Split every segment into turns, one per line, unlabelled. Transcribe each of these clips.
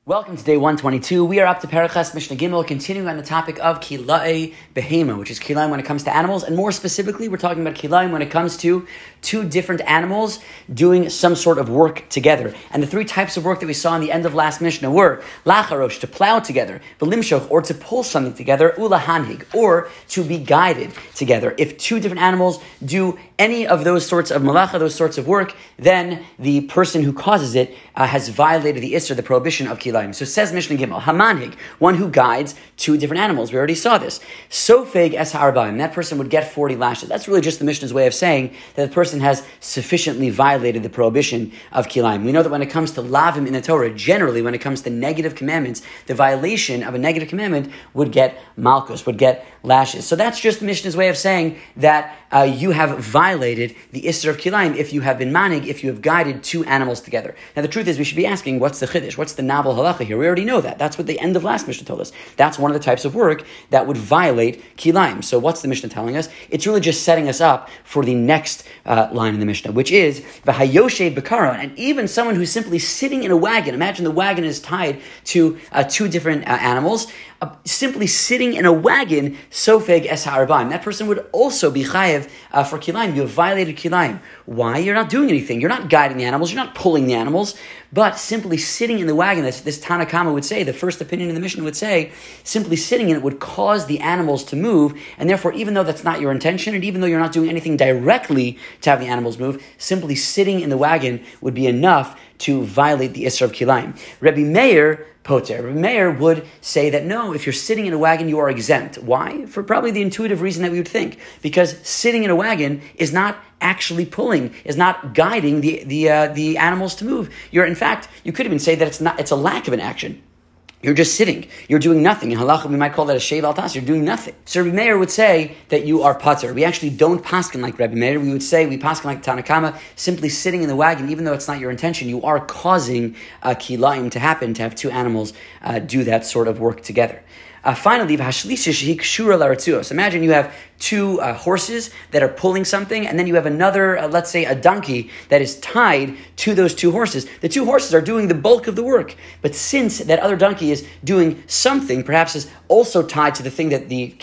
Welcome to day 122. We are up to Parachas Mishnah Gimel, continuing on the topic of Kilai Behema, which is Kilaim when it comes to animals, and more specifically, we're talking about Kilaim when it comes to two different animals doing some sort of work together. And the three types of work that we saw in the end of last Mishnah were Lacharosh, to plow together, Belimshoch, or to pull something together, Ulahanhig, or to be guided together. If two different animals do any of those sorts of malacha, those sorts of work, then the person who causes it has violated the Isser, the prohibition of Kilaim. So says Mishnah Gimel, Hamanhig, one who guides two different animals. We already saw this. Sofeg es ha'arbaim, that person would get 40 lashes. That's really just the Mishnah's way of saying that the person has sufficiently violated the prohibition of Kilaim. We know that when it comes to lavim in the Torah, generally when it comes to negative commandments, the violation of a negative commandment would get malchus, would get lashes. So that's just the Mishnah's way of saying that you have violated the Isser of Kilaim if you have been manig, if you have guided two animals together. Now the truth is we should be asking, what's the chiddush? What's the novel halacha here? We already know that. That's what the end of last Mishnah told us. That's one of the types of work that would violate Kilaim. So what's the Mishnah telling us? It's really just setting us up for the next line in the Mishnah, which is v'hayoshev b'karon, and even someone who's simply sitting in a wagon. Imagine the wagon is tied to two different animals. Simply sitting in a wagon, sofeg es ha'arbaim. That person would also be chayev for kilaim. You have violated kilaim. Why? You're not doing anything. You're not guiding the animals. You're not pulling the animals. But simply sitting in the wagon, this Tanna Kama would say, the first opinion in the Mishnah would say, simply sitting in it would cause the animals to move, and therefore, even though that's not your intention, and even though you're not doing anything directly to have the animals move, simply sitting in the wagon would be enough to violate the Isser of Kilaim. Rabbi Meir Poter. Rabbi Meir would say that no, if you're sitting in a wagon, you are exempt. Why? For probably the intuitive reason that we would think. Because sitting in a wagon is not actually pulling, is not guiding the animals to move. In fact, you could even say that it's a lack of an action. You're just sitting. You're doing nothing. In halacha, we might call that a shev al tas. You're doing nothing. So Rabbi Meir would say that you are pater. We actually don't paskin like Rabbi Meir. We would say we paskin like Tanna Kama, simply sitting in the wagon, even though it's not your intention, you are causing a kilaim to happen, to have two animals do that sort of work together. Finally, imagine you have two horses that are pulling something, and then you have another, let's say, a donkey that is tied to those two horses. The two horses are doing the bulk of the work, but since that other donkey is doing something, perhaps is also tied to the thing that the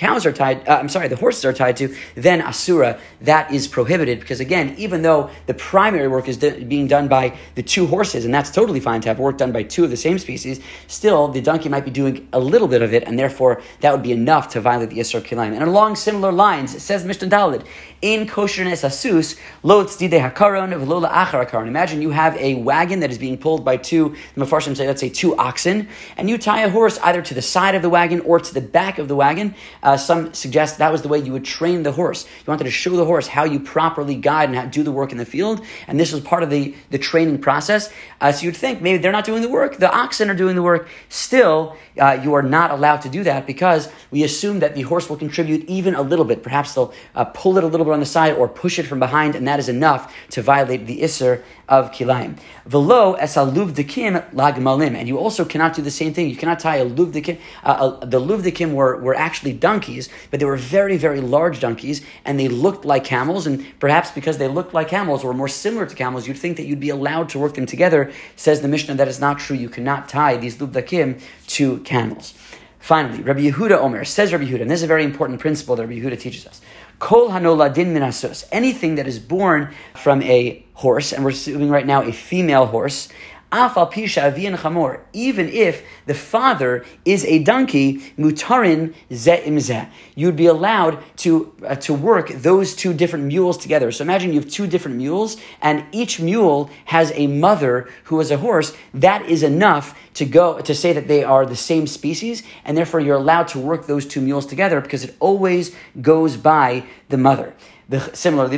the horses are tied to, then asura, that is prohibited, because again, even though the primary work is being done by the two horses, and that's totally fine to have work done by two of the same species, still the donkey might be doing a little bit of it, and therefore that would be enough to violate the Isser of Kilaim. And along similar lines, it says Mishnah Daled, in koshernes asus, lo tzidei hakaron v'lo la'achar hakaron. Imagine you have a wagon that is being pulled by two, the Mefarshim say, let's say two oxen, and you tie a horse either to the side of the wagon or to the back of the wagon. Some suggest that was the way you would train the horse. You wanted to show the horse how you properly guide and how to do the work in the field, and this was part of the training process. So you'd think maybe they're not doing the work, the oxen are doing the work. Still, you are not allowed to do that because we assume that the horse will contribute even a little bit. Perhaps they'll pull it a little bit on the side or push it from behind, and that is enough to violate the Isser of Kilaim. Velo es luvdekim lagmalim, and you also cannot do the same thing. You cannot tie a luvdekim. The luvdekim were actually donkeys, but they were very, very large donkeys, and they looked like camels, and perhaps because they looked like camels or more similar to camels, you'd think that you'd be allowed to work them together. Says the Mishnah that is not true. You cannot tie these luvdekim to camels. Finally, Rabbi Yehuda Omer, says Rabbi Yehuda, and this is a very important principle that Rabbi Yehuda teaches us. Kol hanoladin min asus, anything that is born from a horse, and we're assuming right now a female horse, afal pisha avian chamor, even if the father is a donkey, mutarin ze im ze, you'd be allowed to work those two different mules together. So imagine you have two different mules, and each mule has a mother who is a horse. That is enough to say that they are the same species, and therefore you're allowed to work those two mules together because it always goes by the mother. Similarly,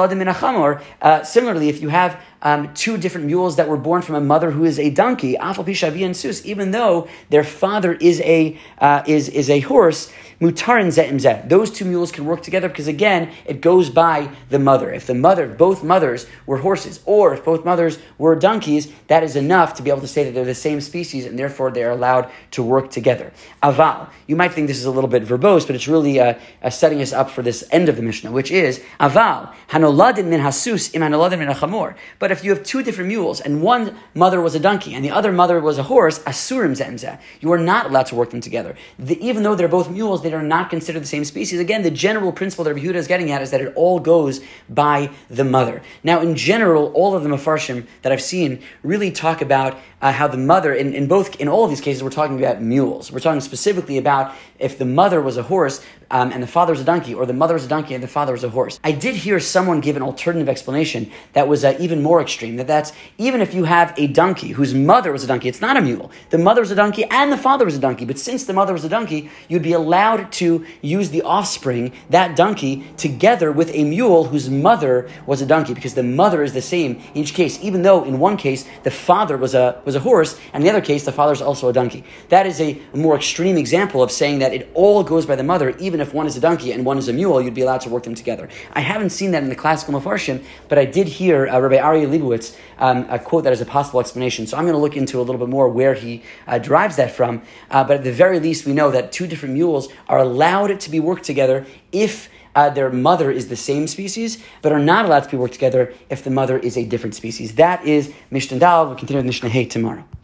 if you have two different mules that were born from a mother who is a donkey, even though their father is a horse, Mutarin ze'im zeh. Those two mules can work together because, again, it goes by the mother. If both mothers were horses, or if both mothers were donkeys, that is enough to be able to say that they're the same species, and therefore they are allowed to work together. Aval. You might think this is a little bit verbose, but it's really setting us up for this end of the Mishnah, which is Aval hanoladin min hasus im hanoladin min hachamor. But if you have two different mules, and one mother was a donkey and the other mother was a horse, asurim ze'im zeh. You are not allowed to work them together. Even though they're both mules, they are not considered the same species. Again, the general principle that Rabbi Yehuda is getting at is that it all goes by the mother. Now, in general, all of the Mefarshim that I've seen really talk about how the mother, in all of these cases, we're talking about mules. We're talking specifically about if the mother was a horse and the father was a donkey, or the mother was a donkey and the father was a horse. I did hear someone give an alternative explanation that was even more extreme, that's even if you have a donkey whose mother was a donkey, it's not a mule. The mother was a donkey and the father was a donkey, but since the mother was a donkey, you'd be allowed to use the offspring, that donkey, together with a mule whose mother was a donkey, because the mother is the same in each case, even though in one case the father was a horse, and in the other case the father is also a donkey. That is a more extreme example of saying that it all goes by the mother, even if one is a donkey and one is a mule, you'd be allowed to work them together. I haven't seen that in the classical Mefarshim, but I did hear Rabbi Aryeh Leibowitz quote that as a possible explanation. So I'm going to look into a little bit more where he derives that from. But at the very least, we know that two different mules are allowed to be worked together if their mother is the same species, but are not allowed to be worked together if the mother is a different species. That is Mishnah Dal. We'll continue with Mishnah Hey tomorrow.